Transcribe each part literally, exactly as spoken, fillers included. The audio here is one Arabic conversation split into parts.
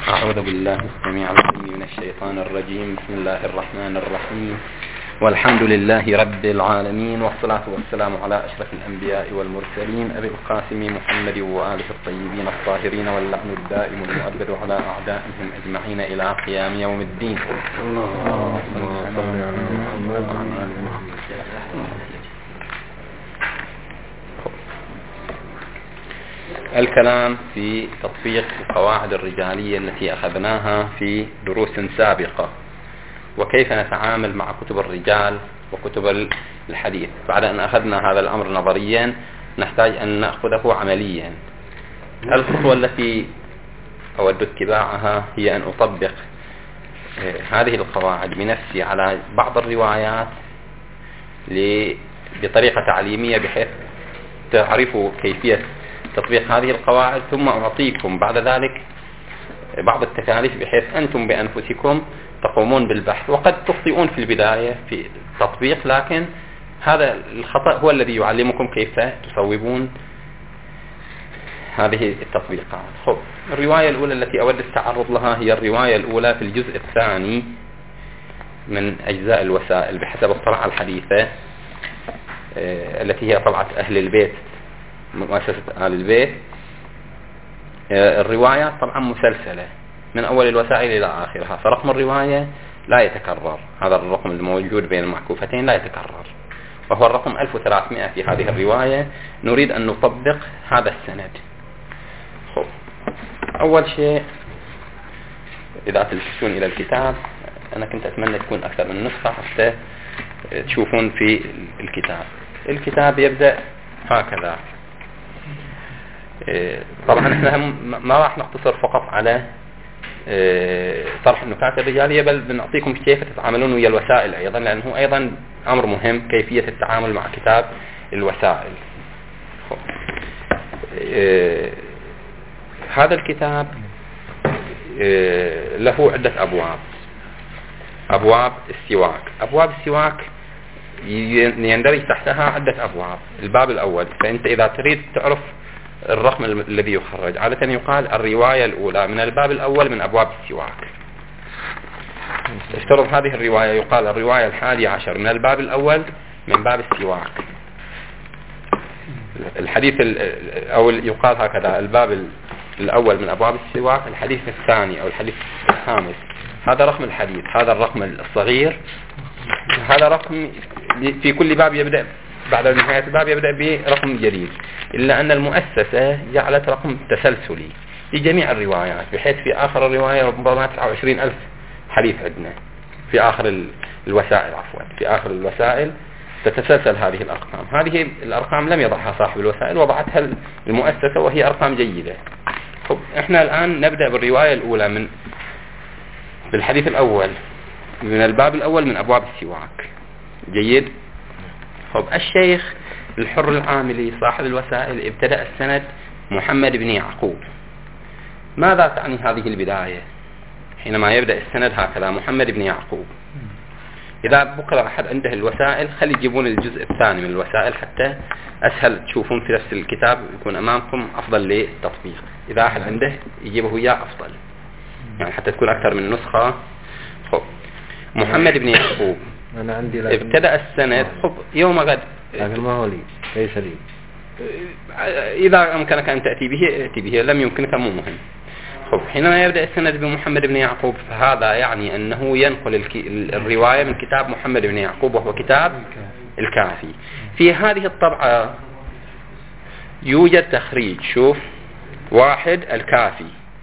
أعوذ بالله السميع العليم من الشيطان الرجيم. بسم الله الرحمن الرحيم، والحمد لله رب العالمين، والصلاة والسلام على أشرف الأنبياء والمرسلين أبي القاسم محمد وآله الطيبين الطاهرين، واللعن الدائم المؤبد على أعدائهم أجمعين إلى قيام يوم الدين. اللهم صل على محمد وعلى آل محمد. الكلام في تطبيق القواعد الرجالية التي أخذناها في دروس سابقة، وكيف نتعامل مع كتب الرجال وكتب الحديث. بعد أن أخذنا هذا الأمر نظريا نحتاج أن نأخذه عمليا. الخطوة التي أود اتباعها هي أن أطبق هذه القواعد بنفسي على بعض الروايات بطريقة تعليمية بحيث تعرفوا كيفية تطبيق هذه القواعد، ثم أعطيكم بعد ذلك بعض التكاليف بحيث أنتم بأنفسكم تقومون بالبحث. وقد تخطئون في البداية في التطبيق، لكن هذا الخطأ هو الذي يعلمكم كيف تصوبون هذه التطبيقات. خب، الرواية الأولى التي أود التعرض لها هي الرواية الأولى في الجزء الثاني من أجزاء الوسائل بحسب الطبعة الحديثة التي هي طبعة أهل البيت، مؤسسة آل البيت. الروايات طبعا مسلسلة من أول الوسائل إلى آخرها، فرقم الرواية لا يتكرر. هذا الرقم الموجود بين المعكوفتين لا يتكرر، وهو الرقم ألف وثلاثمائة في هذه الرواية. نريد أن نطبق هذا السند. خب. أول شيء، إذا تلتفتون إلى الكتاب، أنا كنت أتمنى تكون أكثر من نسخة حتى تشوفون في الكتاب. الكتاب يبدأ هكذا. طبعا احنا ما راح نقتصر فقط على طرح النكات الرجالية، بل بنعطيكم كيف تتعاملون ويا الوسائل ايضا، لانه ايضا امر مهم كيفية التعامل مع كتاب الوسائل. هذا الكتاب له عدة ابواب. ابواب السواك، ابواب السواك يندرج تحتها عدة ابواب. الباب الاول، فانت اذا تريد تعرف الرقم الذي يخرج، عادة يقال الرواية الأولى من الباب الأول من أبواب السواك. افترض هذه الرواية، يقال الرواية الحادي عشر من الباب الأول من باب السواك. الحديث أو يقال هكذا: الباب الأول من أبواب السواك، الحديث الثاني أو الحديث الخامس. هذا رقم الحديث، هذا الرقم الصغير. هذا رقم في كل باب يبدأ بعد نهاية الباب يبدأ برقم جديد، إلا أن المؤسسة جعلت رقم تسلسلي لجميع الروايات، بحيث في آخر الرواية ربما تسعة وعشرين ألف حديث عندنا في آخر الوسائل. عفوا في آخر الوسائل تتسلسل هذه الأرقام. هذه الأرقام لم يضعها صاحب الوسائل، وضعتها المؤسسة، وهي أرقام جيدة. خب، إحنا الآن نبدأ بالرواية الأولى من بالحديث الأول من الباب الأول من أبواب السواك. جيد. خب، الشيخ الحر العاملي صاحب الوسائل ابتدأ السند محمد بن يعقوب. ماذا تعني هذه البداية؟ حينما يبدأ السند هكذا محمد بن يعقوب، إذا بكرة أحد عنده الوسائل خلي يجيبون الجزء الثاني من الوسائل حتى أسهل تشوفون في نفس الكتاب، يكون أمامكم أفضل للتطبيق. إذا أحد عنده يجيبه إياه أفضل، يعني حتى تكون أكثر من نسخة. خب، محمد بن يعقوب أنا عندي ابتدأ السند. خب، يوم غد، لكن ما هو لي ليس لي. إذا أمكنك أن تأتي به ائتي به، لم يمكنك مو مهم. خب، حينما يبدأ السند بمحمد بن يعقوب، فهذا يعني أنه ينقل الرواية من كتاب محمد بن يعقوب، وهو كتاب الكافي. في هذه الطبعة يوجد تخريج. شوف، واحد الكافي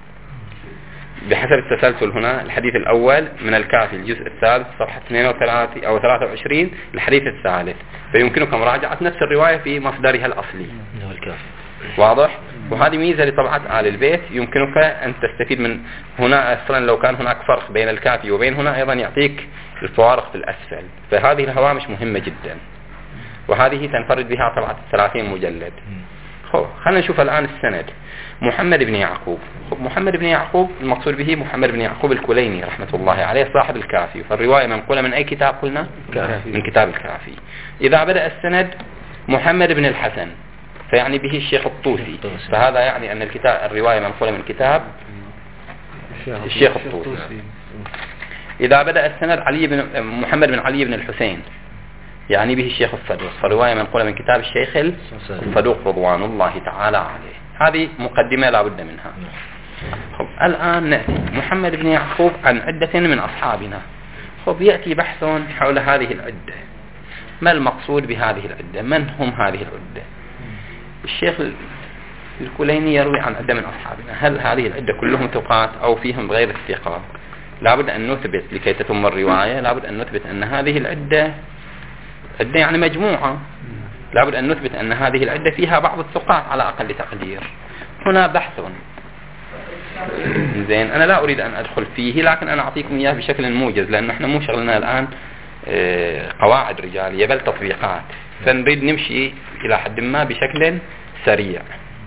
بحسب التسلسل هنا. الحديث الأول من الكافي الجزء الثالث صفحة اثنين وثلاثين أو ثلاثة وعشرين الحديث الثالث، فيمكنك مراجعة نفس الرواية في مصدرها الأصلي. واضح؟ وهذه ميزة لطبعة آل البيت، يمكنك أن تستفيد من هنا. أصلا لو كان هناك فرق بين الكافي وبين هنا، أيضا يعطيك الفوارق في الأسفل. فهذه الهوامش مهمة جدا، وهذه تنفرد بها طبعة ثلاثين مجلد. خلينا نشوف الآن السند. محمد بن يعقوب. محمد بن يعقوب المقصود به محمد بن يعقوب الكليني رحمة الله عليه صاحب الكافي. فالرواية منقولة من أي كتاب قلنا؟ كافي. من كتاب الكافي. إذا بدأ السند محمد بن الحسن، فيعني به الشيخ الطوسي، فهذا يعني أن الكتاب الرواية منقولة من كتاب الشيخ الطوسي. إذا بدأ السند علي بن محمد بن علي بن الحسين يعني به الشيخ الصدوق، فرواية منقولة من كتاب الشيخ الصدوق رضوان الله تعالى عليه. هذه مقدمة لا بد منها. خب الآن نأتي محمد بن يعقوب عن عدة من أصحابنا. خب يأتي بحث حول هذه العدة، ما المقصود بهذه العدة، من هم هذه العدة. الشيخ الكليني يروي عن عدة من أصحابنا، هل هذه العدة كلهم ثقات أو فيهم غير الثقات؟ لابد أن نثبت لكي تتم الرواية، لابد أن نثبت أن هذه العدة عدة يعني مجموعة، لابد أن نثبت أن هذه العدة فيها بعض الثقات على أقل تقدير. هنا بحث زين، أنا لا أريد أن أدخل فيه، لكن أنا أعطيكم إياه بشكل موجز، لأن احنا مو شغلنا الآن قواعد رجالية بل تطبيقات، فنريد نمشي إلى حد ما بشكل سريع.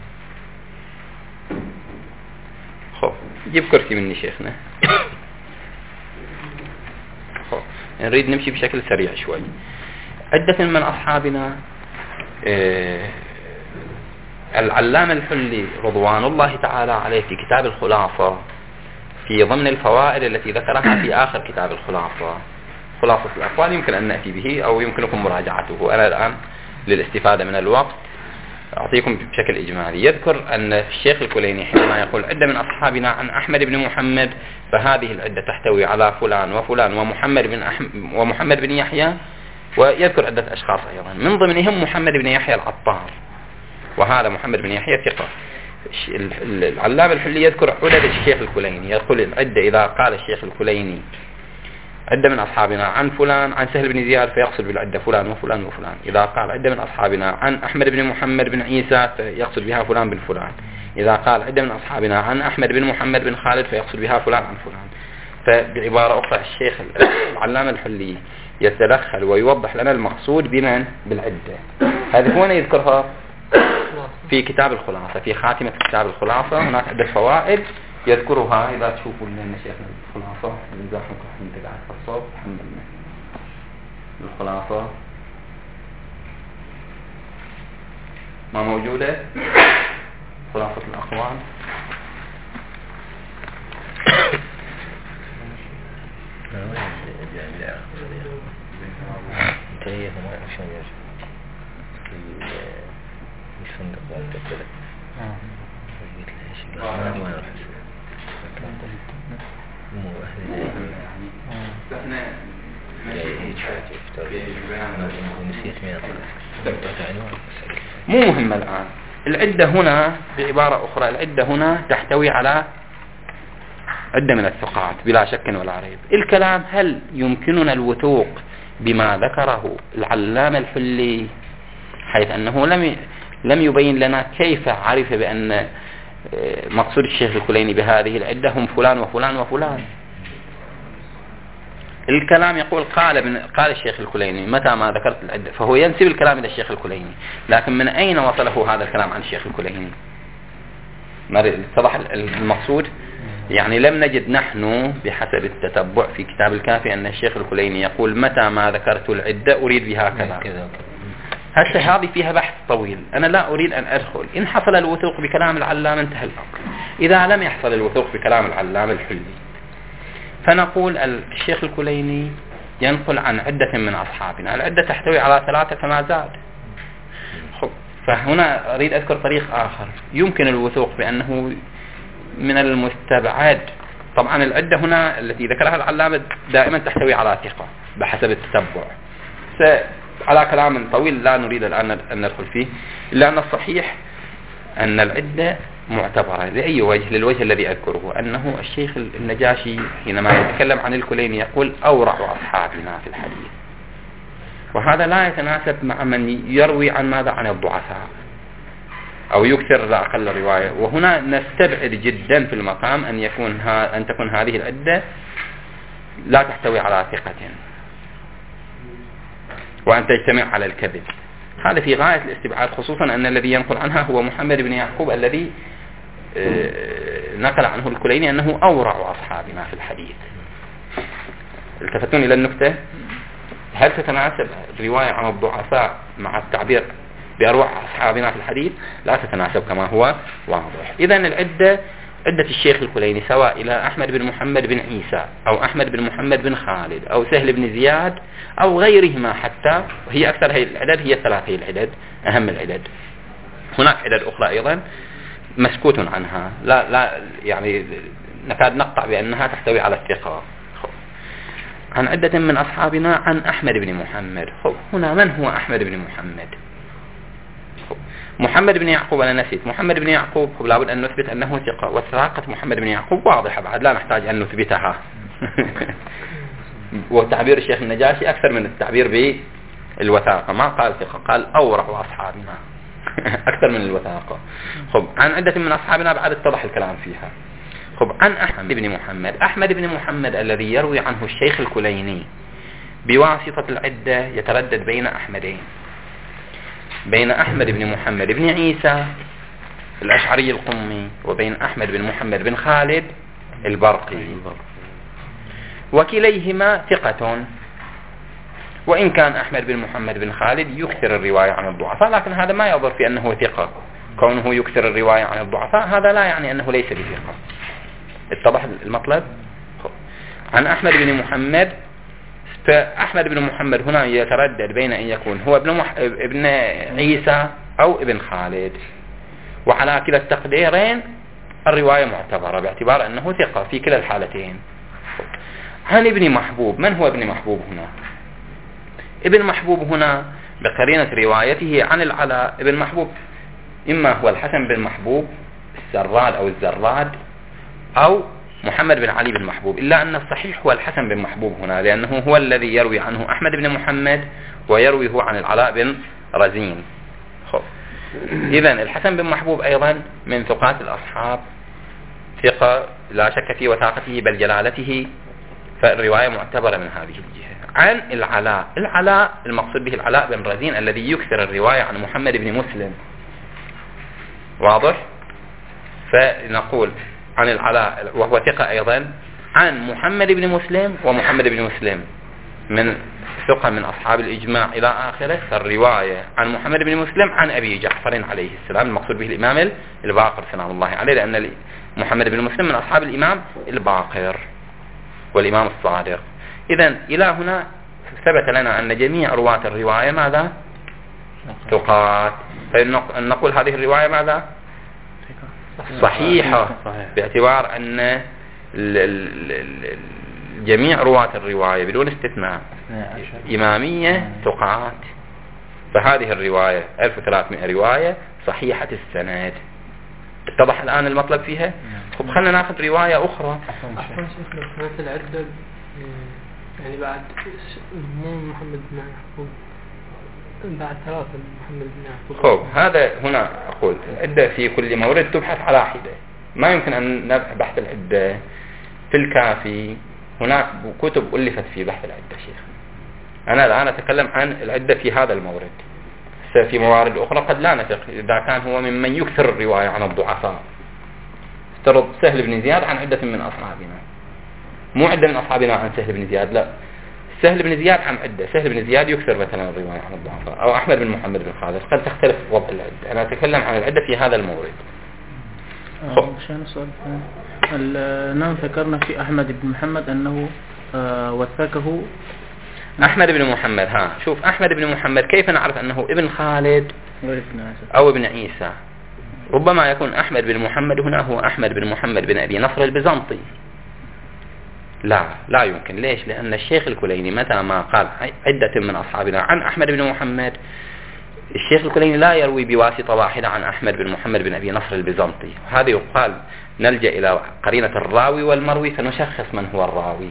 خب جيب كرسي مني شيخنا. خب نريد نمشي بشكل سريع شوي. عدة من أصحابنا آه العلامة الحلي رضوان الله تعالى عليه في كتاب الخلاصة في ضمن الفوائد التي ذكرها في آخر كتاب الخلاصة، خلاصة الأقوال، يمكن أن نأتي به أو يمكنكم مراجعته. أنا الآن للاستفادة من الوقت أعطيكم بشكل إجمالي. يذكر أن الشيخ الكليني حينما يقول عدة من أصحابنا عن أحمد بن محمد، فهذه العدة تحتوي على فلان وفلان ومحمد بن أحمد ومحمد بن يحيى، ويذكر عدة أشخاص أيضا من ضمنهم محمد بن يحيى العطار، وهذا محمد بن يحيى ثقة. العلامة الحلي يذكر عدد الشيخ الكليني، يقول العدة إذا قال الشيخ الكليني عدة من أصحابنا عن فلان عن سهل بن زياد فيقصد بالعدة فلان وفلان وفلان. إذا قال عدة من أصحابنا عن أحمد بن محمد بن عيسى فيقصد بها فلان بن فلان. إذا قال عدة من أصحابنا عن أحمد بن محمد بن خالد فيقصد بها فلان عن فلان. فبعبارة أخرى الشيخ العلامة الحلي يتدخل ويوضح لنا المقصود بمن بالعدة. هذه هنا يذكرها في كتاب الخلاصة، في خاتمة كتاب الخلاصة هناك عدة فوائد يذكرها. إذا تشوفوا لنا شيخنا الخلاصة نزاحكم حمد الله الصوت الحمد لله. الخلاصة ما موجودة، خلاصة الأقوال مو مهم الآن. العدة هنا بعبارة أخرى العدة هنا تحتوي على عدة من الثقات بلا شك ولا ريب. الكلام هل يمكننا الوثوق بما ذكره العلامة الحلي، حيث أنه لم لم يبين لنا كيف عرف بأن مقصود الشيخ الكليني بهذه العدة هم فلان وفلان وفلان. الكلام يقول قال من قال الشيخ الكليني متى ما ذكرت العدة، فهو ينسب الكلام إلى الشيخ الكليني، لكن من أين وصله هذا الكلام عن الشيخ الكليني؟ اتضح المقصود؟ يعني لم نجد نحن بحسب التتبع في كتاب الكافي أن الشيخ الكليني يقول متى ما ذكرت العدة أريد بها كذا. هسه هذه فيها بحث طويل، أنا لا أريد أن أدخل. إن حصل الوثوق بكلام العلامة انتهى الأمر، إذا لم يحصل الوثوق بكلام العلامة الحلي فنقول الشيخ الكليني ينقل عن عدة من أصحابنا. العدة تحتوي على ثلاثة فما زاد. خب فهنا أريد أذكر طريق آخر يمكن الوثوق بأنه من المستبعد. طبعا العدة هنا التي ذكرها العلامة دائما تحتوي على ثقة بحسب التتبع، على كلام طويل لا نريد الآن أن ندخل فيه، إلا أن الصحيح أن العدة معتبرة لأي وجه، للوجه الذي أذكره أنه الشيخ النجاشي حينما يتكلم عن الكليني يقول أورع أصحابنا في الحديث، وهذا لا يتناسب مع من يروي عن ماذا عن الضعفاء أو يكثر لا أقل رواية. وهنا نستبعد جدا في المقام أن يكون ها أن تكون هذه العدة لا تحتوي على ثقة وأن تجتمع على الكذب. هذا في غاية الاستبعاد، خصوصا أن الذي ينقل عنها هو محمد بن يعقوب الذي نقل عنه الكليني أنه أورع أصحابنا في الحديث. التفتون إلى النكتة، هل تتناسب الرواية عن الضعفاء مع التعبير بأروع أصحابنا في الحديث؟ لا تتناسب كما هو واضح. إذن العدة عدة الشيخ الكليني سواء إلى أحمد بن محمد بن عيسى أو أحمد بن محمد بن خالد أو سهل بن زياد أو غيرهما حتى، وهي أكثر هي العدد، هي ثلاث هي العدد أهم العدد. هناك عدد أخرى أيضا مسكوت عنها، لا لا يعني نكاد نقطع بأنها تحتوي على الثقة. عن عدة من أصحابنا عن أحمد بن محمد. هنا من هو أحمد بن محمد؟ محمد بن يعقوب أنا نسيت. محمد بن يعقوب لابد أن نثبت أنه ثقة، وثقة محمد بن يعقوب واضحة بعد لا نحتاج أن نثبتها. وتعبير الشيخ النجاشي أكثر من التعبير بالوثاقة، ما قال ثقة، قال أورع أصحابنا أكثر من الوثاقة. خب عن عدة من أصحابنا بعد اتضح الكلام فيها. خب عن أحمد بن محمد. أحمد بن محمد الذي يروي عنه الشيخ الكليني بواسطة العدة يتردد بين أحمدين، بين أحمد بن محمد بن عيسى الأشعري القمي وبين أحمد بن محمد بن خالد البرقي، وكليهما ثقة، وإن كان أحمد بن محمد بن خالد يكثر الرواية عن الضعفاء، لكن هذا ما يضر في أنه ثقة. كونه يكثر الرواية عن الضعفاء هذا لا يعني أنه ليس بثقة. اتضح المطلب؟ عن أحمد بن محمد. فأحمد بن محمد هنا يتردد بين أن يكون هو ابن, مح... ابن عيسى أو ابن خالد، وعلى كلا التقديرين الرواية معتبرة باعتبار أنه ثقة في كلا الحالتين. عن ابن محبوب. من هو ابن محبوب هنا؟ ابن محبوب هنا بقرينة روايته عن العلاء. ابن محبوب إما هو الحسن بن محبوب السراد أو الزراد أو محمد بن علي بن محبوب، إلا أن الصحيح هو الحسن بن محبوب هنا، لأنه هو الذي يروي عنه أحمد بن محمد ويروي هو عن العلاء بن رزين. إذن الحسن بن محبوب أيضا من ثقات الأصحاب، ثقة لا شك في وثاقته بل جلالته، فالرواية معتبرة من هذه الجهة. عن العلاء. العلاء المقصود به العلاء بن رزين الذي يكثر الرواية عن محمد بن مسلم، واضح؟ فنقول عن العلاء وهو ثقة أيضا عن محمد بن مسلم، ومحمد بن مسلم من ثقة من أصحاب الإجماع إلى آخره. فالرواية عن محمد بن مسلم عن أبي جعفر عليه السلام المقصود به الإمام الباقر سلام الله عليه، لأن محمد بن مسلم من أصحاب الإمام الباقر والإمام الصادق. إذن إلى هنا ثبت لنا أن جميع رواة الرواية ماذا؟ ثقات. فنقول هذه الرواية ماذا؟ صحيحة، باعتبار أن جميع رواة الرواية بدون استثناء إمامية ثقات. فهذه الرواية ألف وثلاثمائة رواية صحيحة السند. اتضح الآن المطلب فيها؟ خب خلنا ناخذ رواية أخرى. أحسن شيخنا في العدة يعني بعد مو محمد بن يعقوب بعد ثلاثة محمد بن يعقوب. خب هذا هنا أقول العدة في كل مورد تبحث على حدة، ما يمكن أن نبحث العدة في الكافي. هناك كتب ألفت في بحث العدة شيخ. أنا الآن أتكلم عن العدة في هذا المورد. في موارد أخرى قد لا نثق إذا كان هو ممن يكثر الرواية عن الضعفاء. افترض سهل بن زياد عن عدة من أصحابنا، مو عدة من أصحابنا عن سهل بن زياد، لا، سهل بن زياد عن عدة. سهل بن زياد يكثر مثلا الرواية عن الضعفاء، أو أحمد بن محمد بن خالد، قد تختلف وضع العدة. أنا أتكلم عن العدة في هذا المورد. عشان السؤال نعم ذكرنا في أحمد بن محمد أنه آه وثقه أحمد بن محمد. ها شوف أحمد بن محمد كيف نعرف أنه ابن خالد أو ابن عيسى؟ ربما يكون أحمد بن محمد هنا هو أحمد بن محمد بن أبي نصر البيزنطي. لا لا يمكن. ليش؟ لأن الشيخ الكليني متى ما قال عدة من أصحابنا عن أحمد بن محمد، الشيخ الكليني لا يروي بواسطة واحدة عن أحمد بن محمد بن أبي نصر البيزنطي. هذا يقال نلجأ إلى قرينة الراوي والمروي فنشخص من هو الراوي.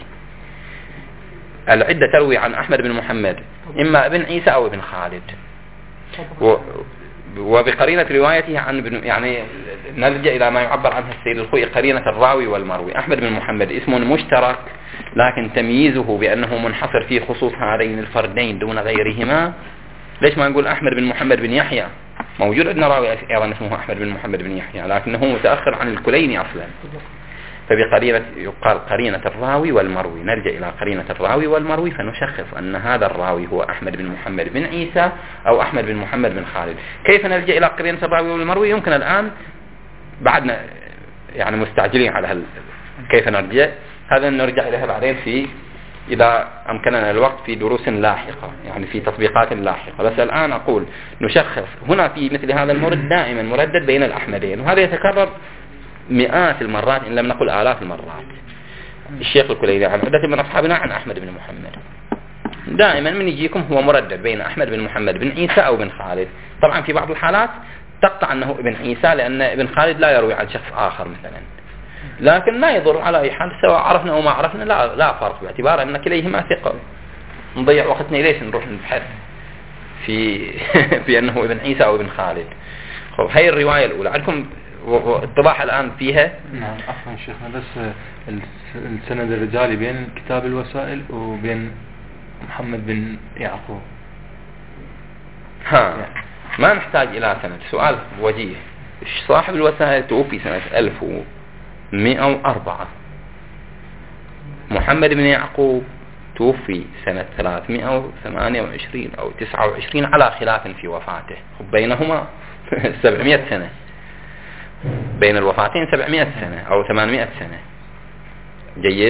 العدة تروي عن أحمد بن محمد إما ابن عيسى أو ابن خالد، و وبقرينة روايته عن ابن، يعني نلجأ إلى ما يعبر عنه السيد الخوئي قرينة الراوي والمروي. أحمد بن محمد اسم مشترك، لكن تمييزه بأنه منحصر في خصوص هذين الفردين دون غيرهما. ليش ما نقول أحمد بن محمد بن يحيى؟ موجود عندنا راوي أيضا اسمه أحمد بن محمد بن يحيى، لكنه متأخر عن الكليني أصلا. فبقرينة يقال قرينة الراوي والمروي، نرجع إلى قرينة الراوي والمروي فنشخص أن هذا الراوي هو أحمد بن محمد بن عيسى أو أحمد بن محمد بن خالد. كيف نلجأ إلى قرينة الراوي والمروي؟ يمكن الآن بعدنا يعني مستعجلين على هل كيف نرجع، هذا نرجع إليها بعدين في إذا أمكننا الوقت في دروس لاحقة، يعني في تطبيقات لاحقة. بس الآن أقول نشخص هنا في مثل هذا المورد دائما مردد بين الأحمدين، وهذا يتكرر مئات المرات إن لم نقل آلاف المرات. الشيخ الكليني عن عدة من أصحابنا عن أحمد بن محمد، دائما من يجيكم هو مردد بين أحمد بن محمد بن عيسى أو بن خالد. طبعا في بعض الحالات تقطع أنه ابن عيسى لأن ابن خالد لا يروي عن شخص آخر مثلا، لكن ما يضر على أي حال سواء عرفنا أو ما عرفنا، لا لا فرق باعتبار أن كليهما ثقة. نضيع وقتنا ليش نروح نبحث في في أنه ابن عيسى أو ابن خالد. خب هاي الرواية الأولى عندكم اتضاح الآن فيها. نعم عفوا شيخنا، بس السند الرجالي بين كتاب الوسائل وبين محمد بن يعقوب. ها ما نحتاج إلى سند. سؤال وجيه، صاحب الوسائل توفي سنة ألف ومئة وأربعة، محمد بن يعقوب توفي سنة ثلاثمئة وثمانية وعشرين أو تسعة وعشرين على خلاف في وفاته، بينهما سبعمئة سنة، بين الوفاتين سبعمئة سنة أو ثمانمئة سنة. جيد،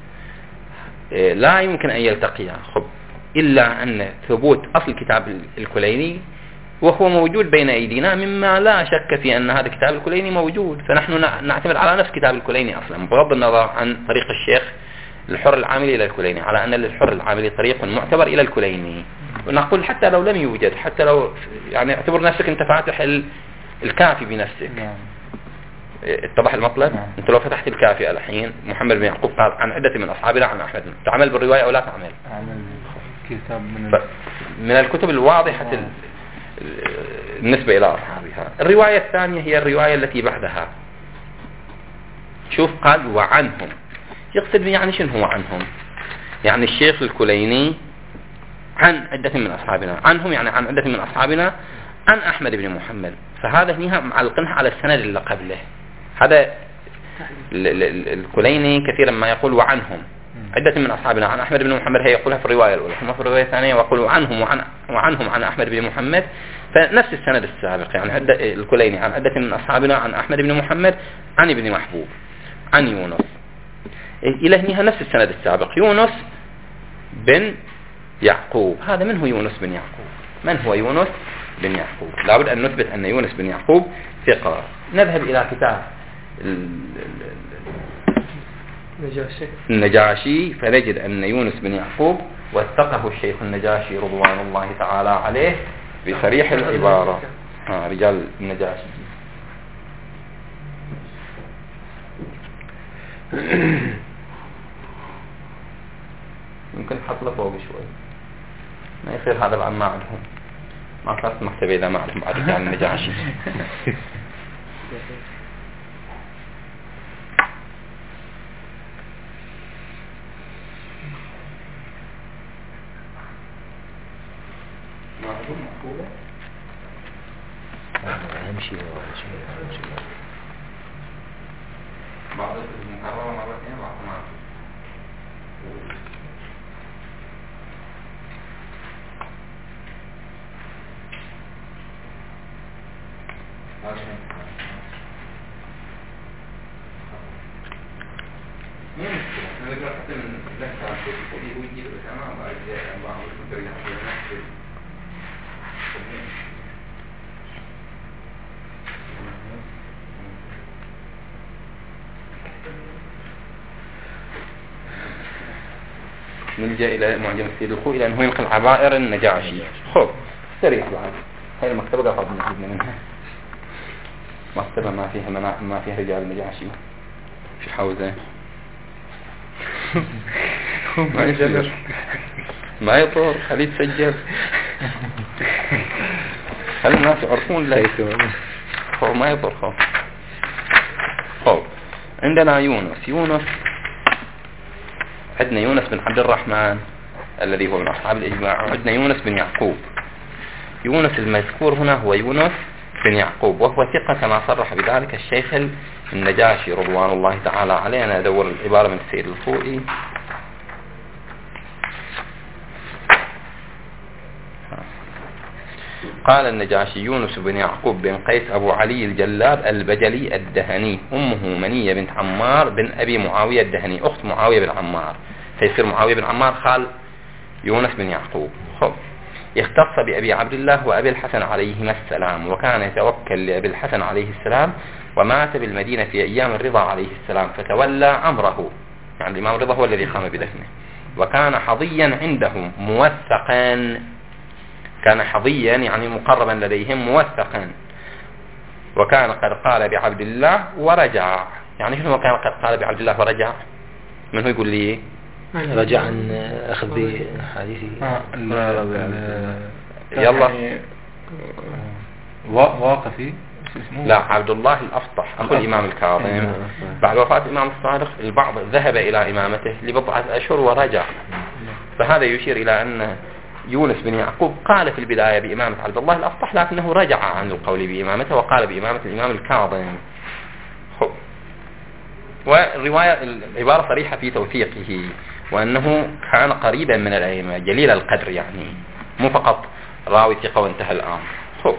لا يمكن أن يلتقيا. خب إلا أن ثبوت أصل كتاب الكليني وهو موجود بين أيدينا، مما لا شك في أن هذا كتاب الكليني موجود، فنحن نعتمد على نفس كتاب الكليني أصلا بغض النظر عن طريق الشيخ الحر العاملي إلى الكليني، على أن للحر العاملي طريق معتبر إلى الكليني. ونقول حتى لو لم يوجد، حتى لو يعني اعتبر نفسك أنت فاتح الكافي بنفسك. اتضح المطلب؟ نعم. أنت لو فتحت الكافي الحين محمد بن يعقوب قال عن عدة من أصحابنا عن أحمد، تعمل بالرواية أو لا تعمل؟ أعمل كتاب من ف... من الكتب الواضحة ال... بالنسبة إلى أصحابها. الرواية الثانية هي الرواية التي بعدها. شوف قال وعنهم، يقصد يعني شنو هو عنهم؟ يعني الشيخ الكليني عن عدة من أصحابنا، عنهم يعني عن عدة من أصحابنا عن أحمد بن محمد، فهذا هنا معلقنها على السند اللي قبله. هذا الكليني كثيرا ما يقول وعنهم عدة من أصحابنا عن أحمد بن محمد، هي يقولها في الرواية الأولى، ثم في الرواية الثانية يقول عنهم وعن وعنهم عن أحمد بن محمد، فنفس السند السابق. يعني عدة الكليني عن عدة من أصحابنا عن أحمد بن محمد عن ابن محبوب عن يونس، إلى هنا نفس السند السابق، يونس بن يعقوب. هذا من هو يونس بن يعقوب؟ من هو يونس بن يعقوب؟ لابد أن نثبت أن يونس بن يعقوب ثقة. نذهب إلى كتاب النجاشي فنجد أن يونس بن يعقوب وثقه الشيخ النجاشي رضوان الله تعالى عليه بصريح العبارة. ها رجال النجاشي. يمكن تحط له فوق شوي، ما يصير هذا بعد ما عندهم، ما صارت مكتبة إذا ما عندهم بعد رجال النجاشي. امشي امشي بعض المكررة مرتين بعض ما مو مشكلة. أنا ذكر حتى من ذكر في الحديث ويجيب الأمام بعد ذلك بعض المترجم في نفس نلجأ إلى معجم السيد الخوئي لأنه ينقل عبائر النجاشي. خب سريع بعد هاي المكتبة قبل نجيبنا منها، مكتبة ما فيها منا... ما فيها رجال النجاشي في حوزة. ما يجلر ما يطور، خليه يتسجل، خلي الناس يعرفون له. خب ما يطور. خب خب عندنا يونس يونس عندنا يونس بن عبد الرحمن الذي هو من أصحاب الإجماع، وعندنا يونس بن يعقوب. يونس المذكور هنا هو يونس بن يعقوب، وهو ثقة كما صرح بذلك الشيخ النجاشي رضوان الله تعالى عليه. أنا أدور العبارة من السيد الخوئي. قال النجاشي يونس بن يعقوب بن قيس أبو علي الجلاب البجلي الدهني، أمه منية بنت عمار بن أبي معاوية الدهني أخت معاوية بن عمار، فيصير معاوية بن عمار خال يونس بن يعقوب. خب اختص بأبي عبد الله وأبي الحسن عليهما السلام، وكان يتوكل لأبي الحسن عليه السلام، ومات بالمدينة في أيام الرضا عليه السلام، فتولى أمره، يعني الإمام الرضا هو الذي قام بدفنه، وكان حظيا عندهم موثقا، كان حظيا يعني مقربا لديهم موثقا، وكان قد قال بعبد الله ورجع. يعني شنو كان قد قال بعبد الله ورجع؟ من هو يقول لي رجع عن أخذ بحديثه يلا واقفي لا عبد الله الأفطح أخو الإمام الكاظم، بعد وفاة الإمام الصادق البعض ذهب إلى إمامته لبضعة أشهر ورجع، فهذا يشير إلى أن يونس بن يعقوب قال في البداية بإمامة عبد الله الأفطح، لكنه رجع عن القول بإمامته وقال بإمامة الإمام الكاظم. خب. والرواية العبارة صريحة في توثيقه، وأنه كان قريبا من الأئمة جليل القدر، يعني مو فقط راوي ثقة وانتهى الأمر. خب.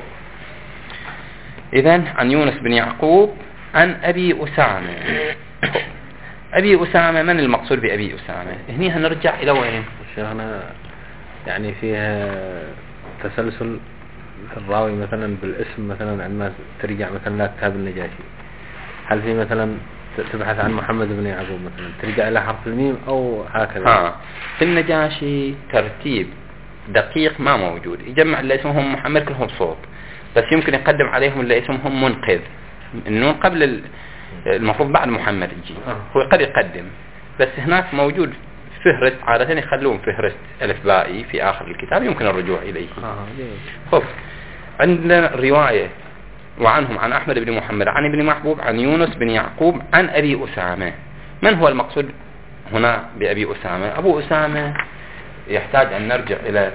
إذن عن يونس بن يعقوب عن أبي أسامة. أبي أسامة، من المقصود بأبي أسامة؟ هني هنرجع إلى وين؟ شيخنا يعني فيها تسلسل الراوي مثلا بالاسم، مثلا عندما ترجع مثلا لكتاب النجاشي، هل في مثلا تبحث عن محمد بن يعقوب مثلا ترجع إلى حرف الميم أو هكذا؟ ها. في النجاشي ترتيب دقيق ما موجود، يجمع اللي اسمهم محمد كلهم صوت، بس يمكن يقدم عليهم اللي اسمهم منقذ، النون قبل المفروض بعد محمد يجي، هو قد يقدم، بس هناك موجود فهرست، عادة يخلون فهرست ألف بائي في آخر الكتاب يمكن الرجوع إليه. خب. عندنا رواية وعنهم عن أحمد بن محمد عن ابن محبوب عن يونس بن يعقوب عن أبي أسامة. من هو المقصود هنا بأبي أسامة؟ أبو أسامة يحتاج أن نرجع إلى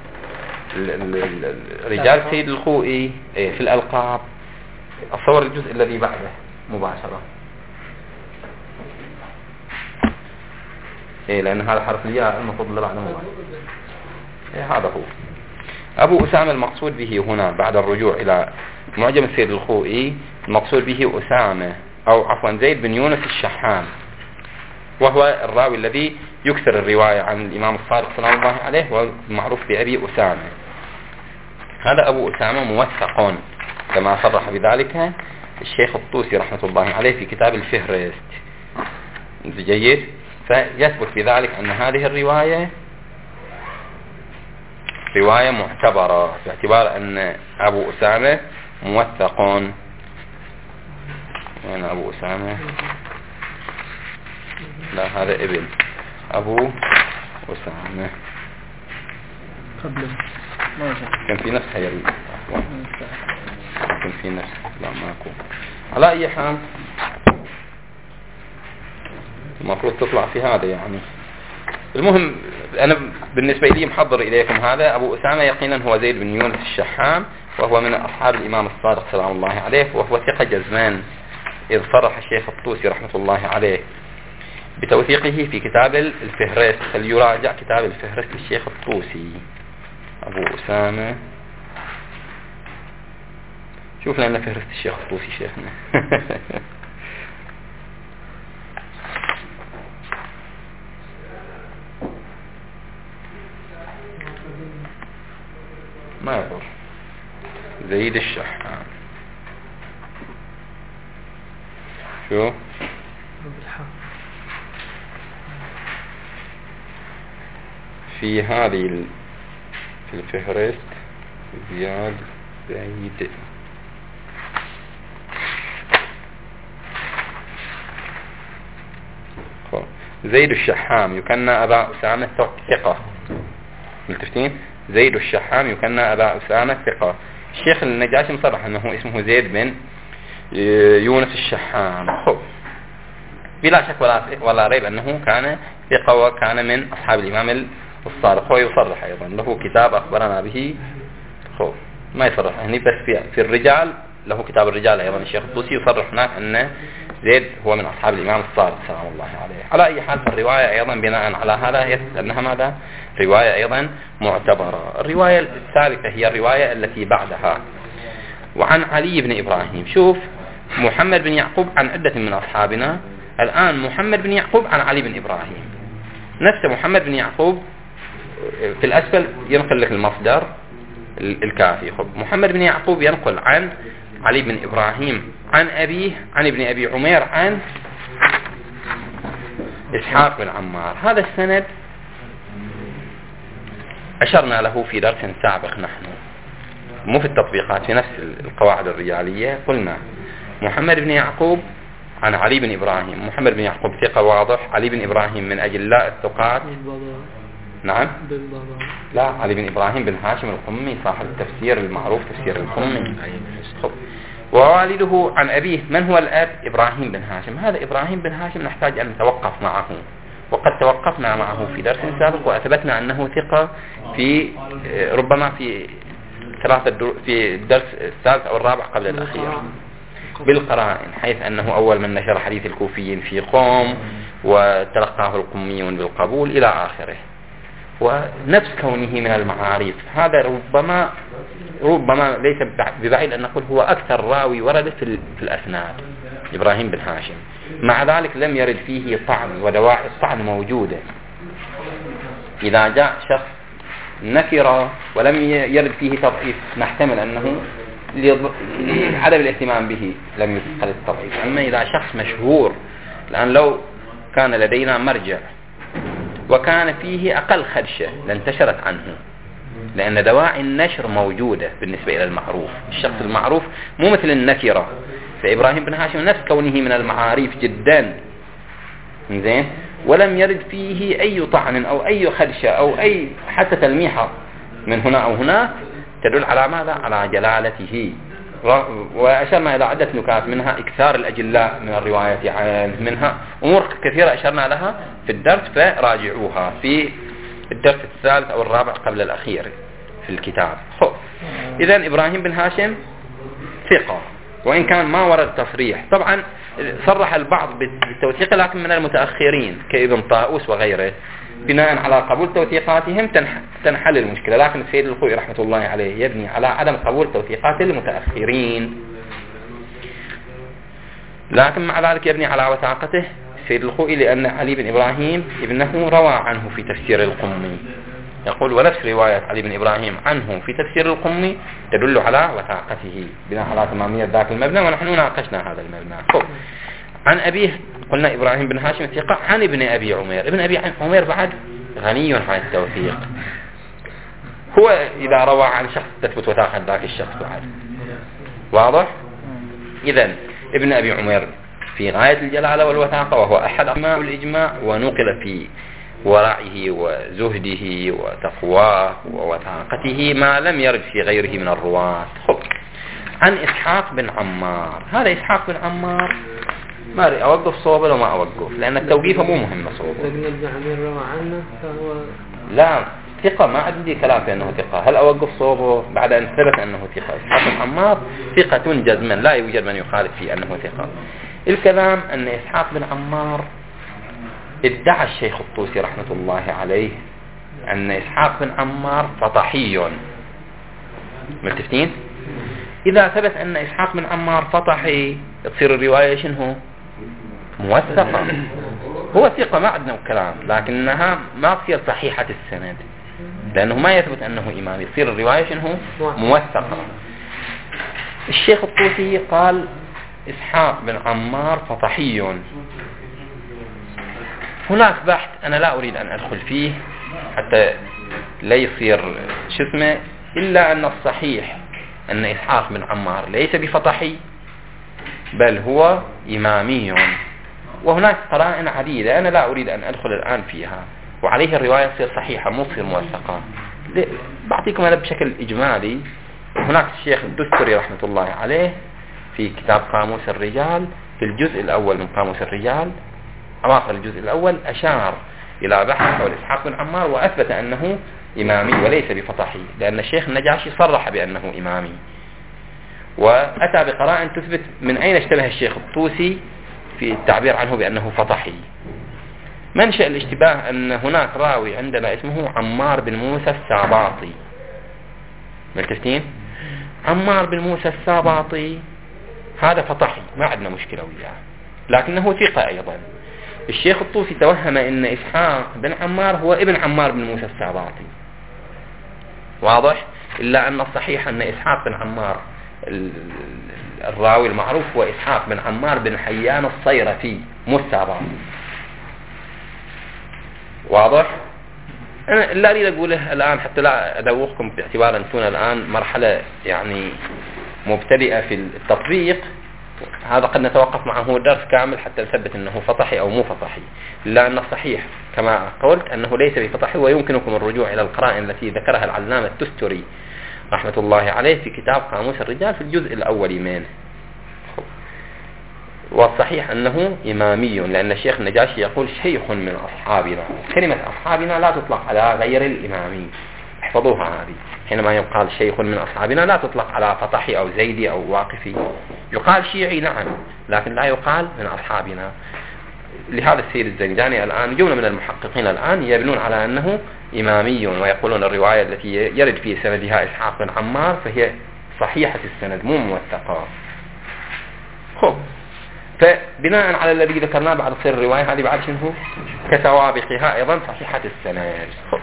رجال سيد الخوئي في الألقاب، أصور الجزء الذي بعده مباشرة، إيه لأن هذا حرف الياء المفروض اللي بعده مباشرة، إيه هذا هو أبو أسامة. المقصود به هنا بعد الرجوع إلى معجم السيد الخوئي، المقصود به أسامة أو عفوا زيد بن يونس الشحام، وهو الراوي الذي يكثر الرواية عن الإمام الصادق سلام الله عليه، والمعروف بأبي أسامة. هذا أبو أسامة موثق كما صرح بذلك الشيخ الطوسي رحمة الله عليه في كتاب الفهرست، جيد، فيثبت بذلك أن هذه الرواية رواية معتبرة باعتبار أن أبو أسامة موثق. وين أبو أسامة؟ لا هذا ابن أبو أسامة قبل كان في نفس هي كان في نفس لا ماكو. على أي حال المفروض تطلع في هذا يعني. المهم أنا بالنسبة لي محضر إليكم هذا أبو أسامة يقينا هو زيد بن يونس الشحام، وهو من أصحاب الإمام الصادق سلام الله عليه، وهو ثقة جزمان، إذ صرح الشيخ الطوسي رحمة الله عليه بتوثيقه في كتاب الفهرست، فليراجع كتاب الفهرست للشيخ الطوسي. أبو أسامة شوف لنا فهرست الشيخ الطوسي شيخنا. ما يضر. زيد الشحام شو في هذه ال... في الفهرست زياد زيد زيد الشحام يكنى أبا أسامة ثقة، ملتفتين؟ زيد الشحام يكنى أبا أسامة ثقة. الشيخ النجاشي مصرح أنه اسمه زيد بن يونس الشحام. خب بلا شك ولا ولا ريب أنه كان ثقة وكان من أصحاب الإمام الصادق، هو يصرح أيضا له كتاب أخبرنا به. خب ما يصرح هني بس في, في الرجال له كتاب الرجال أيضا، الشيخ الطوسي يصرح هناك أن زيد هو من أصحاب الإمام الصادق سلام الله عليه. على أي حال فالرواية أيضا بناء على هذا يثبت أنها ماذا؟ رواية أيضا معتبرة. الرواية الثالثة هي الرواية التي بعدها، وعن علي بن إبراهيم. شوف، محمد بن يعقوب عن عدة من أصحابنا، الآن محمد بن يعقوب عن علي بن إبراهيم. نفس محمد بن يعقوب في الأسفل ينقل لك المصدر الكافي. خب محمد بن يعقوب ينقل عن علي بن إبراهيم عن أبيه عن ابن أبي عمير عن إسحاق بن عمار. هذا السند أشرنا له في درس سابق نحن، مو في التطبيقات، في نفس القواعد الرجالية. قلنا محمد بن يعقوب عن علي بن إبراهيم. محمد بن يعقوب ثقة واضح، علي بن إبراهيم من أجلاء الثقات. نعم، لا، علي بن إبراهيم بن هاشم القمي صاحب التفسير المعروف تفسير القمي. ووالده عن أبيه. من هو الأب؟ إبراهيم بن هاشم. هذا إبراهيم بن هاشم نحتاج أن نتوقف معه، وقد توقفنا معه في درس سابق وأثبتنا أنه ثقة في ربما في ثلاثة في الدرس الثالث أو الرابع قبل الأخير بالقرائن، حيث أنه أول من نشر حديث الكوفيين في قوم وتلقاه القميون بالقبول إلى آخره. ونفس كونه من المعاريف، هذا ربما ربما ليس ببعيد أن نقول هو أكثر راوي ورد في الأسناد إبراهيم بن هاشم، مع ذلك لم يرد فيه طعن، ودواعي الطعن موجودة. إذا جاء شخص نكر ولم يرد فيه تضعيف نحتمل أنه عدم الاهتمام به لم يدخل التضعيف. أما إذا شخص مشهور، الآن لو كان لدينا مرجع وكان فيه أقل خدشة لانتشرت عنه، لأن دواعي النشر موجودة بالنسبة إلى المعروف. الشخص المعروف مو مثل النكرة. فإبراهيم بن هاشم نفس كونه من المعاريف جدا زين، ولم يرد فيه أي طعن أو أي خدشة أو أي حتى تلميحة من هنا أو هناك تدل على ماذا؟ على جلالته. وأشرنا إلى عدة نكات، منها إكثار الأجلاء من الرواية عنه، منها أمور كثيرة أشرنا لها في الدرس فراجعوها في الدرس الثالث أو الرابع قبل الأخير في الكتاب. إذن إبراهيم بن هاشم ثقة، وإن كان ما ورد تصريح. طبعا صرح البعض بالتوثيق لكن من المتأخرين كابن طاووس وغيره، بناء على قبول توثيقاتهم تنحل المشكلة. لكن السيد الخوئي رحمة الله عليه يبني على عدم قبول توثيقات المتأخرين، لكن مع ذلك يبني على وثاقته السيد الخوئي لأن علي بن إبراهيم ابنه روى عنه في تفسير القمي. يقول ونفس رواية علي بن إبراهيم عنه في تفسير القمي تدل على وثاقته بناء على تمامية ذاك المبنى، ونحن ناقشنا هذا المبنى. عن أبيه قلنا إبراهيم بن هاشم ثقة. عن ابن أبي عمير. ابن أبي عمير بعد غني عن التوثيق، هو إذا روى عن شخص تثبت وثاقة ذاك الشخص بعد. واضح؟ إذن ابن أبي عمير في غاية الجلالة والوثاقة، وهو أحد أئمة الإجماع، ونقل في ورعه وزهده وتقواه ووثاقته ما لم يرد في غيره من الرواة. عن إسحاق بن عمار. هذا إسحاق بن عمار ما أدري أوقف صوبه لو ما أوقف، لأن التوقيف مو مهم صوبه. ابن عمير روى عنه فهو لا ثقة، ما عندي كلام في أنه ثقة. هل أوقف صوبه بعد أن ثبت أنه ثقة؟ إسحاق بن عمار ثقة جزما، لا يوجد من يخالف في أنه ثقة. الكلام أن إسحاق بن عمار ادعى الشيخ الطوسي رحمة الله عليه أن إسحاق بن عمار فطحي. ملتفتين؟ إذا ثبت أن إسحاق بن عمار فطحي تصير الرواية شنو؟ موثقة. هو ثقة ما عندنا كلام، لكنها ما تصير صحيحة السند لأنه ما يثبت أنه إمام، يصير الرواية شنو؟ موثقة. الشيخ الطوسي قال إسحاق بن عمار فطحي. هناك بحث أنا لا أريد أن أدخل فيه حتى لا يصير شو اسمه، إلا أن الصحيح أن إسحاق بن عمار ليس بفطحي بل هو إمامي، وهناك قرائن عديدة أنا لا أريد أن أدخل الآن فيها، وعليه الرواية تصير صحيحة مو تصير موثقة. بعطيكم هذا بشكل إجمالي. هناك الشيخ الدستوري رحمة الله عليه في كتاب قاموس الرجال في الجزء الأول من قاموس الرجال أواخر الجزء الأول أشار إلى بحث حول إسحاق بن عمار وأثبت أنه إمامي وليس بفطحي، لأن الشيخ النجاشي صرح بأنه إمامي، وأتى بقرائن تثبت من أين اشتبه الشيخ الطوسي في التعبير عنه بأنه فطحي. منشأ الاشتباه أن هناك راوي عندنا اسمه عمار بن موسى الساباطي. ملتفتين؟ عمار بن موسى الساباطي هذا فطحي ما عندنا مشكلة وياه، لكنه ثقة أيضا. الشيخ الطوسي توهم أن إسحاق بن عمار هو ابن عمار بن موسى الساباطي، واضح؟ إلا أن الصحيح أن إسحاق بن عمار الراوي المعروف هو إسحاق بن عمار بن حيان الصيرفي مو الساباطي، واضح؟ أنا لا أريد أقوله الآن حتى لا أدوخكم باعتبار أنتم الآن مرحلة يعني مبتدئة في التطبيق. هذا قد نتوقف معه درس كامل حتى نثبت أنه فطحي أو مو فطحي، إلا أن الصحيح كما قلت أنه ليس بفطحي. ويمكنكم الرجوع إلى القرائن التي ذكرها العلامة التستري رحمة الله عليه في كتاب قاموس الرجال في الجزء الأول منه. والصحيح أنه إمامي، لأن الشيخ النجاشي يقول شيخ من أصحابنا. كلمة أصحابنا لا تطلق على غير الإمامي، احفظوها هذه. حينما يقال شيخ من أصحابنا لا تطلق على فطحي أو زيدي أو واقفي، يقال شيعي نعم، لكن لا يقال من أصحابنا. لهذا السيد الزنجاني الآن جملة من المحققين الآن يبنون على أنه إمامي، ويقولون الرواية التي يرد في سندها إسحاق بن عمار فهي صحيحة السند مو موثقة. خب، فبناء على الذي ذكرناه بعد تصير الرواية هذه بعد شنو كسوابقها أيضا صحيحة السند. خب،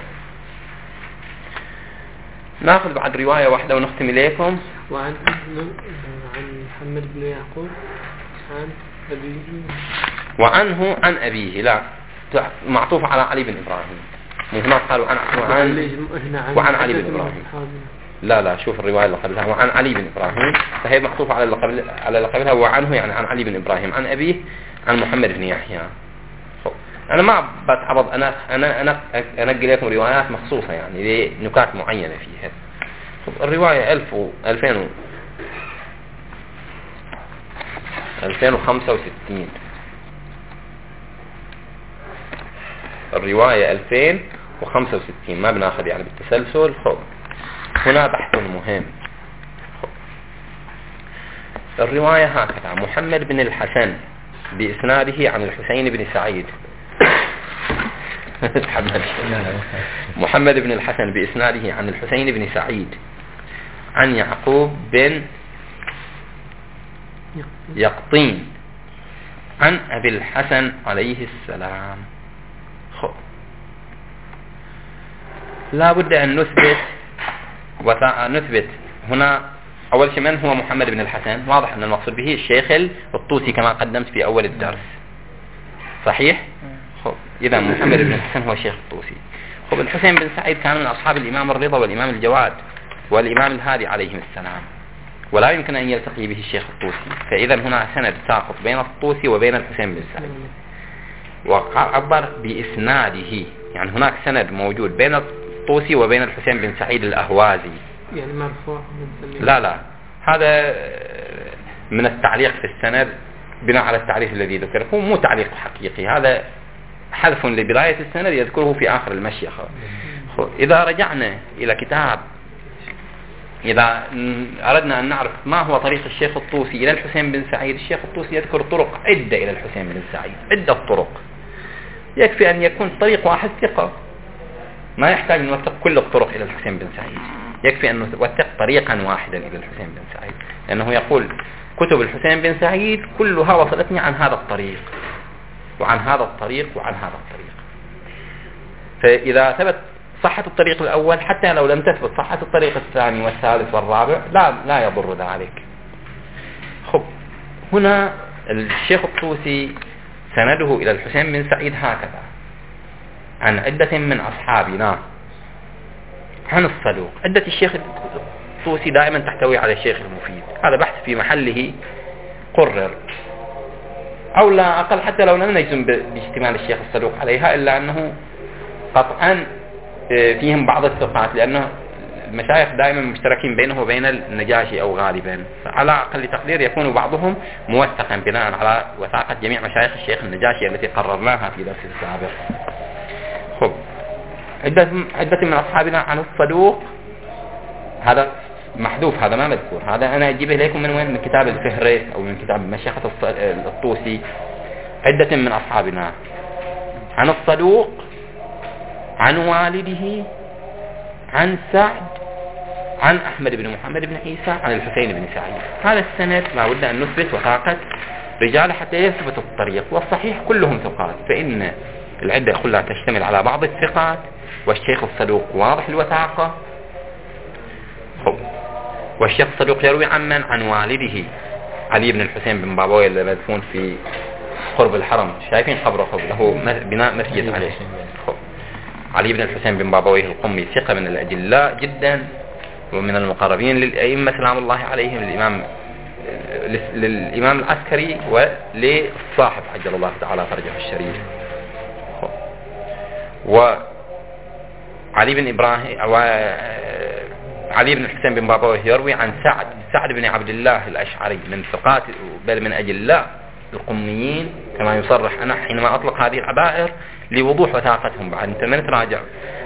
ناخذ بعد رواية واحدة ونختم إليكم. وعن عن محمد بن يعقوب عن أبيه، وعنه عن أبيه، لا معطوف على علي بن إبراهيم. من هنا قالوا عن عن وعن علي بن إبراهيم. لا لا شوف الرواية اللي قبلها وعن علي بن إبراهيم، فهي معطوفة على اللي قبل على اللي قبلها وعنه، يعني عن علي بن إبراهيم عن أبيه عن محمد بن يحيى. أنا ما بتعرض أنا أنا أنا أنقل لكم روايات مخصوصة يعني لنكات معينة فيها. الرواية ألف و ألفين و ألفين وخمسة وستين، الرواية ألفين وخمسة وستين، ما بناخذ يعني بالتسلسل. خب، هنا بحث مهم. خب. الرواية هكذا: محمد بن الحسن بإسناده عن الحسين بن سعيد محمد بن الحسن بإسناده عن الحسين بن سعيد عن يعقوب بن يقطين عن أبي الحسن عليه السلام. خب، لا بد أن نثبت ونثبت هنا أول شيء من هو محمد بن الحسن. واضح أن المقصود به الشيخ الطوسي كما قدمت في أول الدرس، صحيح؟ خب، إذا محمد بن الحسن هو الشيخ الطوسي. خب، الحسين بن سعيد كان من أصحاب الإمام الرضا والإمام الجواد والإمام الهادي عليهم السلام، ولا يمكن أن يلتقي به الشيخ الطوسي. فإذا هنا سند ساقط بين الطوسي وبين الحسين بن سعيد، وعبر بإسناده، يعني هناك سند موجود بين الطوسي وبين الحسين بن سعيد الأهوازي، يعني مرفوع. لا لا هذا من التعليق في السند بناء على التعريف الذي ذكره، هو مو تعليق حقيقي، هذا حذف لبداية السند يذكره في آخر المشيخة. إذا رجعنا إلى كتاب، إذا أردنا أن نعرف ما هو طريق الشيخ الطوسي إلى الحسين بن سعيد، الشيخ الطوسي يذكر طرق عدة إلى الحسين بن سعيد، عدة طرق. يكفي أن يكون طريق واحد ثقة، ما يحتاج أن نوثق كل الطرق إلى الحسين بن سعيد، يكفي أن نوثق طريقا واحدا إلى الحسين بن سعيد، لأنه يقول كتب الحسين بن سعيد كلها وصلتني عن هذا الطريق وعن هذا الطريق وعن هذا الطريق. فإذا ثبت صحة الطريق الأول، حتى لو لم تثبت صحة الطريق الثاني والثالث والرابع، لا لا يضر ذلك. خب، هنا الشيخ الطوسي سنده إلى الحسين بن سعيد هكذا: عن عدة من أصحابنا عن الصدوق. عدة الشيخ الطوسي دائما تحتوي على الشيخ المفيد، هذا بحث في محله قرر، أو لا أقل حتى لو لم نجزم باجتماع الشيخ الصدوق عليها، إلا أنه قطعا فيهم بعض الثقات، لأنه المشايخ دائما مشتركين بينه وبين النجاشي أو غالبا، فعلى أقل تقدير يكون بعضهم موثقا بناء على وثاقة جميع مشايخ الشيخ النجاشي التي قررناها في درس السابق. خب، عدة عدة من أصحابنا عن الصدوق، هذا محذوف، هذا ما مذكور، هذا أنا أجيبه إليكم من وين؟ من كتاب الفهرس أو من كتاب مشيخة الطوسي عدة من أصحابنا، عن الصدوق، عن والده، عن سعد، عن أحمد بن محمد بن عيسى، عن الحسين بن سعيد. هذا السند لا بد أن نثبت وثاقة رجال حتى يثبت الطريق، والصحيح كلهم ثقات، فإن العدة كلها تشتمل على بعض الثقات، والشيخ الصدوق واضح الوثاقة، والشيخ الصدوق يروي عن من؟ عن والده علي بن الحسين بن بابويه اللي مدفون في قرب الحرم، شايفين قبره له بناء مسجد عليه. علي بن الحسين بن بابويه القمي ثقة من الأجلاء جدا، ومن المقربين للأئمة سلام الله عليهم، للإمام للإمام العسكري وللصاحب عجل الله تعالى فرجه الشريف. وعلي بن إبراهيم علي بن الحسين بن بابويه يروي عن سعد سعد بن عبد الله الأشعري من ثقات بل من أجلاء القميين كما يصرح أنا حينما أطلق هذه العبائر لوضوح وثاقتهم. بعد أنت من تراجع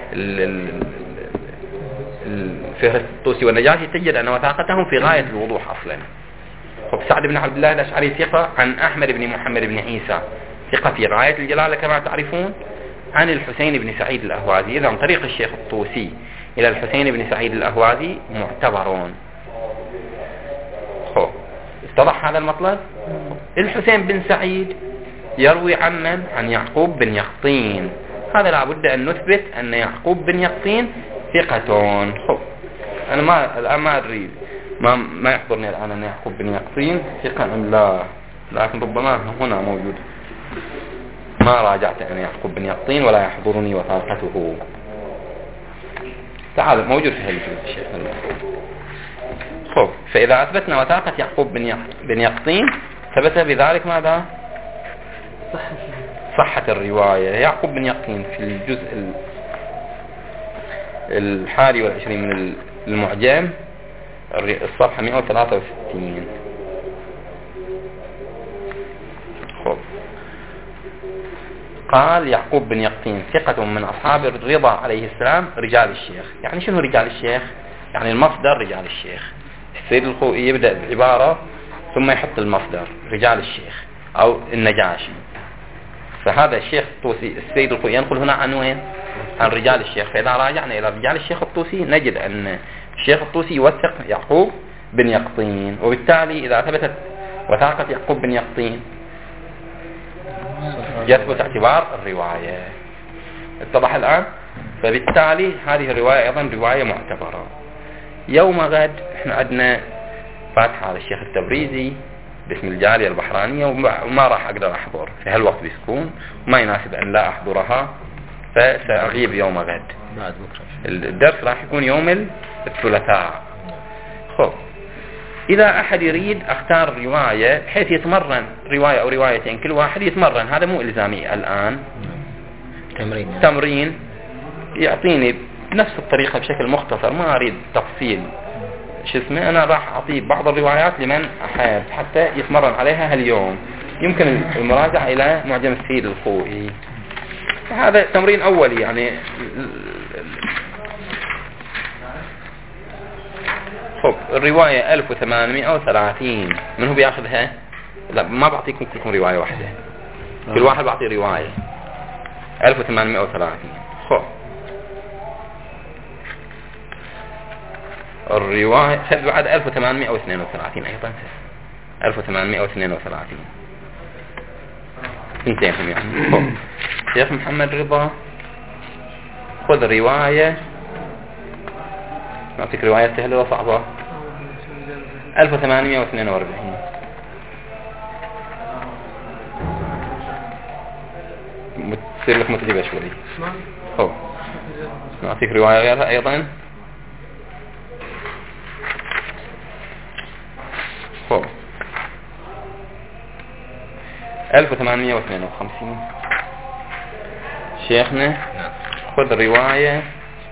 الفهرس الطوسي والنجاشي تجد أن وثاقتهم في غاية الوضوح أصلا. سعد بن عبد الله الأشعري ثقة، عن أحمد بن محمد بن عيسى ثقة في غاية الجلالة كما تعرفون، عن الحسين بن سعيد الأهوازي. إذا طريق الشيخ الطوسي إلى الحسين بن سعيد الأهوازي معتبرون. خو اتضح هذا المطلب. الحسين بن سعيد يروي عن من؟ عن يعقوب بن يقطين. هذا لابد أن نثبت أن يعقوب بن يقطين ثقتون. خو أنا ما الآن ما أدري ما ما يحضرني الآن أن يعقوب بن يقطين ثقة أم لا، لكن ربما هنا موجود. ما راجعت أن يعقوب بن يقطين ولا يحضرني وثاقته. تعال موجود في هالجزء الشيخ الله. خب فإذا أثبتنا وثاقة يعقوب بن يقطين ثبت بذلك ماذا؟ صحة الرواية. يعقوب بن يقطين في الجزء الحادي والعشرين من المعجم الصفحة مئة وثلاثة وستين. خب قال يعقوب بن يقطين ثقة من أصحاب الرضا عليه السلام رجال الشيخ. يعني شنو رجال الشيخ؟ يعني المصدر رجال الشيخ. السيد الخوئي يبدأ بعبارة ثم يحط المصدر رجال الشيخ أو النجاشي. فهذا الشيخ الطوسي السيد الخوئي ينقل هنا عن وين؟ عن رجال الشيخ. فإذا راجعنا إلى رجال الشيخ الطوسي نجد أن الشيخ الطوسي يوثق يعقوب بن يقطين، وبالتالي إذا ثبتت وثاقة يعقوب بن يقطين يثبت اعتبار الرواية. اتضح الآن؟ فبالتالي هذه الرواية أيضا رواية معتبرة. يوم غد احنا عندنا فاتحة على الشيخ التبريزي باسم الجالية البحرانية، وما راح أقدر أحضر في هالوقت بيكون وما يناسب أن لا أحضرها، فسأغيب يوم غد. الدرس راح يكون يوم الثلاثاء. خب إذا أحد يريد أختار رواية بحيث يتمرن رواية أو روايتين كل واحد يتمرن، هذا مو إلزامي الآن، تمرين تمرين يعطيني بنفس الطريقة بشكل مختصر، ما أريد تفصيل شو اسمه. أنا راح أعطيه بعض الروايات لمن أحب حتى يتمرن عليها هاليوم. يمكن المراجعة إلى معجم السيد الخوئي. هذا تمرين أولي يعني. خب الرواية ألف وثمانمائة وثلاثين من هو بياخذها؟ لا ما بعطيكم كلكم رواية واحدة، كل واحد بعطي رواية. ألف وثمانمائة وثلاثين. خب الرواية خذ بعد ألف وثمانمائة واثنين وثلاثين أيضا. ألف وثمانمائة واثنين وثلاثين انتهيهم يعني. خب شيخ محمد رضا خذ رواية، نعطيك رواية سهلة وصعبة. ألف وثمانمائة واثنين وأربعين. تصير لك متعبة شوي. خب نعطيك رواية غيرها أيضا. خب ألف وثمانمائة واثنين وخمسين. شيخنا خذ رواية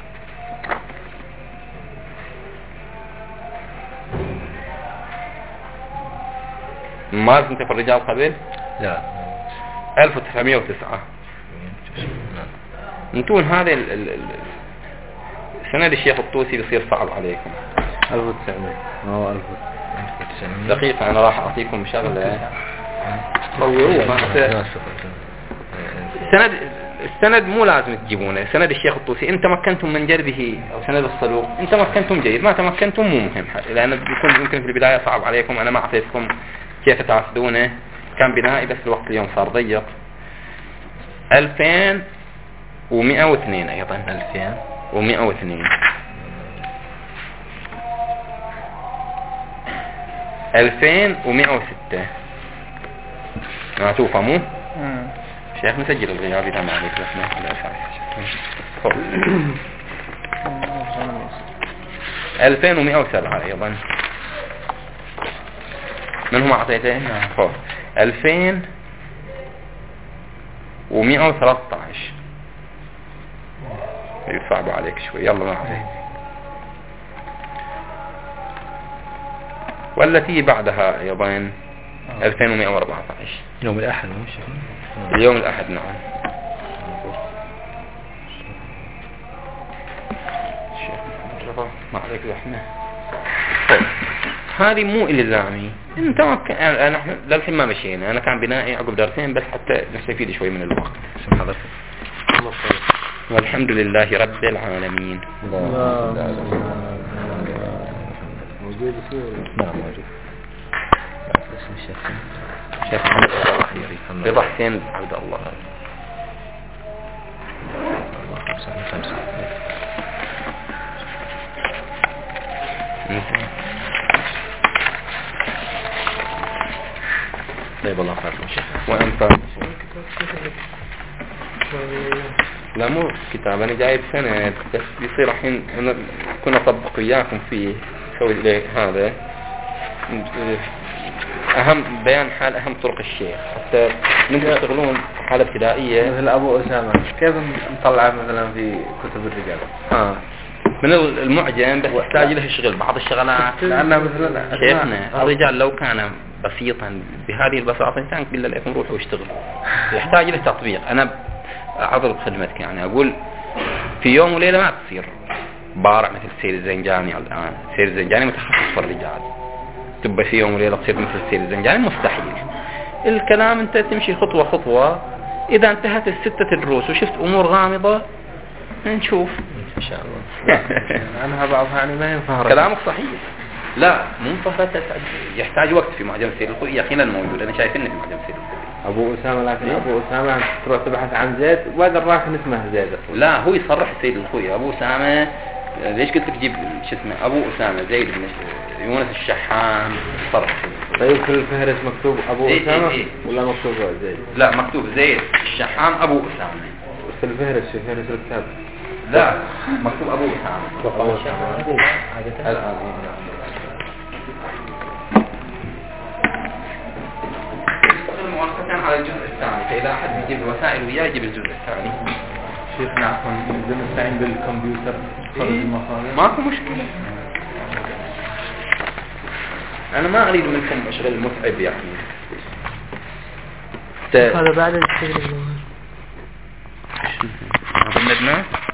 ما كنت في الرجال قبل؟ لا. ألف وتسعمائة وتسعة. انتون هذا ال ال سند الشيخ الطوسي بيصير صعب عليكم. ألف وتسعمائة. هو ألف وتسعمائة. دقيقة أنا راح أعطيكم شغلة صوروه بس السند السند مو لازم تجيبونه. سند الشيخ الطوسي إن تمكنتم من جلبه أو سند الصدوق إن تمكنتم جيد، ما تمكنتم مو مهم، لأن بيكون يمكن في البداية صعب عليكم. أنا ما أعطيتكم كيف تعقدونه، كان بنائي بس الوقت اليوم صار ضيق. ألفين ومئة واثنين أيضا ألفين ومئة واثنين ألفين ومئة وستة ما تفهموا شيخ مسجل الغياب إذا ما عليك بس ما ألفين ومئة وسبعة أيضا من هم أعطيته خوف ألفين ومئة وثلاثة عشر يصعبوا عليك شوي يلا ما أعطيته. والتي بعدها أيضا ألفين ومئة وأربعة عشر يوم الأحد مش اليوم الأحد. نعم الشيخ محمد رضا ما عليك رحمة. هذه مو إلزامي انت ممكن. نحن للحين ما مشينا، انا كان بنائي عقب درسين بس حتى نستفيد شوي من الوقت. اسم حضرتك. والحمد لله رب العالمين. موجود نعم موجود. اسم الشيخ شيخ محمد رضا حسين عبد الله. طيب الله خيركم شيخ. وأنت لا مو كتاب أنا جايب سند بس بيصير الحين أنا كنا أطبق وياكم فيه سوي لي هذا أهم بيان حال أهم طرق الشيخ حتى نقدر تشتغلون حالة ابتدائية مثل أبو أسامة كيف نطلع مثلا في كتب الرجال ها من المعجم بس يحتاج له شغل بعض الشغلات لأنها مثلا شيخنا الرجال لو كان بسيطا بهذه البساطة إنسان بالله عليكم روحوا واشتغل. يحتاج له تطبيق. أنا أعذر بخدمتك يعني أقول في يوم وليلة ما تصير بارع مثل السيد الزنجاني الآن. السيد الزنجاني متخصص في الرجال، تبقى في يوم وليلة تصير مثل السيد الزنجاني مستحيل. الكلام أنت تمشي خطوة خطوة. إذا انتهت الستة دروس وشفت أمور غامضة نشوف إن شاء الله. أنا بعضها يعني ما ينفع. كلامك صحيح. لا مو فقط يحتاج وقت في معجم السيد الخوئي يقينا الموجود. أنا شايف إنه في معجم السيد الخوئي أبو أسامة لكن إيه؟ أبو أسامة تروح تبحث عن زيد وهذا الراكن اسمه زيد. لا هو يصرح السيد الخوئي أبو أسامة. ليش قلت لك جيب شو اسمه أبو أسامة زيد بن يونس الشحام صرح. طيب في الفهرس مكتوب أبو أسامة إيه إيه. ولا مكتوب زيد؟ لا مكتوب زيد الشحام أبو أسامة في الفهرس في فهرس الكتاب. لا مكتوب أبو أسامة. أبو أسامة الآن مؤقتا على الجزء الثاني فإذا أحد يجيب الوسائل وياه يجيب الجزء الثاني. شيخنا عفوا نقدر نستعين بالكمبيوتر خرج المصاري. ماكو مشكلة. أنا ما أريد منكم أشغل متعب يعني. هذا بعد الشغل. ما بدنا